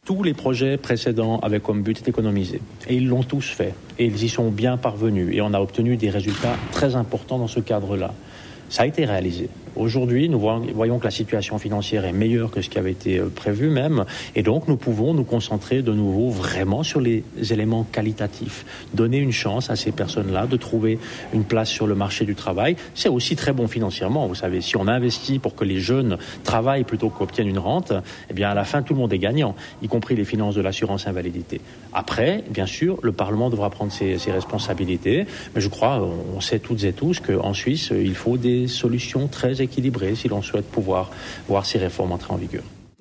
Tous les projets précédents avaient comme but d'économiser. Et ils l'ont tous fait. Et ils y sont bien parvenus. Et on a obtenu des résultats très importants dans ce cadre-là. Ça a été réalisé. Aujourd'hui, nous voyons que la situation financière est meilleure que ce qui avait été prévu même. Et donc, nous pouvons nous concentrer de nouveau vraiment sur les éléments qualitatifs. Donner une chance à ces personnes-là de trouver une place sur le marché du travail. C'est aussi très bon financièrement. Vous savez, si on investit pour que les jeunes travaillent plutôt qu'obtiennent une rente, eh bien, à la fin, tout le monde est gagnant, y compris les finances de l'assurance invalidité. Après, bien sûr, le Parlement devra prendre ses responsabilités. Mais je crois, on sait toutes et tous qu'en Suisse, il faut des solutions très équilibrées si l'on souhaite pouvoir voir ces réformes entrer en vigueur.